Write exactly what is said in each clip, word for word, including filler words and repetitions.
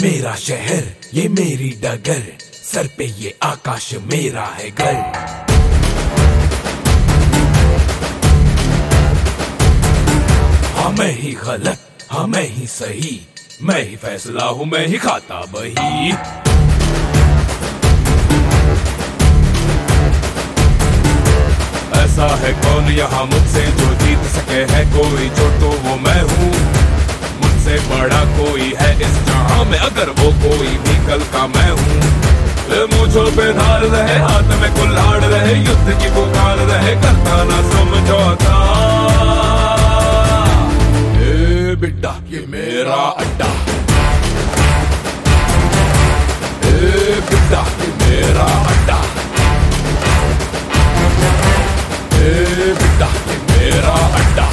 मेरा शहर, ये मेरी डगर, सर पे ये आकाश मेरा है घर। हाँ मैं ही गलत, हाँ मैं ही सही, मैं ही फैसला हूँ, मैं ही खाता बही। ऐसा है कौन यहाँ मुझसे जो जीत सके है कोई, जो तो वो मैं हूँ। मुझसे बड़ा कोई है इस जहां में, अगर वो कोई भी कल का मैं हूँ। मुझों पे धार रहे, हाथ में कुल्हाड़ रहे, युद्ध की पुकार रहे, करता ना समझौता। ए बिड्डा ये मेरा अड्डा, ए बिड्डा ये मेरा अड्डा, ए बिड्डा ये मेरा अड्डा,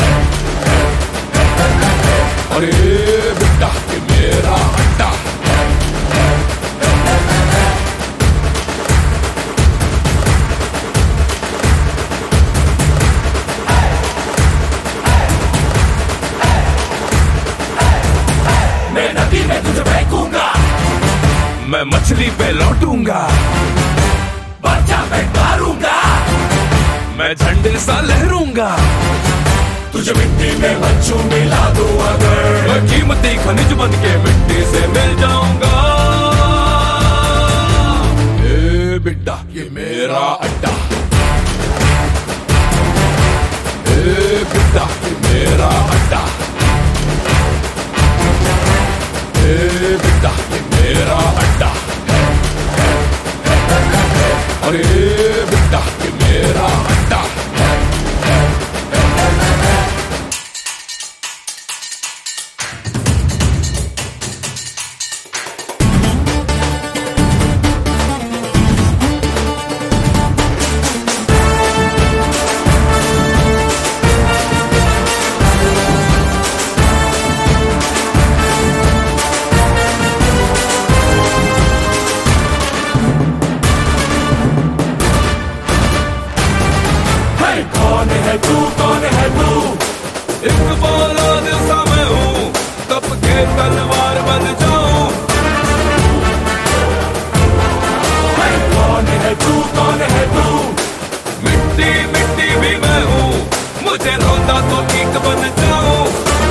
अरे बिड्डा ये मेरा अड्डा। मैं नदी में तुझे फेंकूंगा, मैं मछली पे लौटूंगा, बच्चा पे मारूंगा, मैं झंडे सा लहरूंगा, तुझे मिट्टी में बच्चों मिला दो अगर, मैं कीमती खनिज बन के मिट्टी से मिल जाऊंगा। ए बिड्डा ये मेरा अड्डा, ए बिड्डा ये मेरा अड्डा, ए बिड्डा ये मेरा अड्डा, अरे बिड्डा ये मेरा अड्डा। कौन है तू, कौन है तू? एक फौलाद सा मैं हूँ, कब के तलवार बन जाऊं। कौन है तू, कौन है तू? मिट्टी मिट्टी भी मैं हूँ, मुझे रोता तो ठीक बन जाऊं।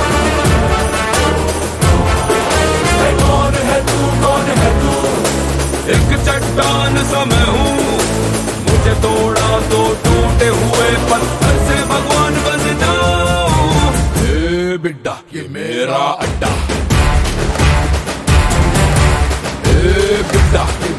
कौन है तू, कौन है तू? एक चट्टान सा मैं हूँ, मुझे तोड़ा तो टूटे हुए पत्थर से भगवान बन जाऊं। ए बिड्डा ये मेरा अड्डा, ए बिड्डा ये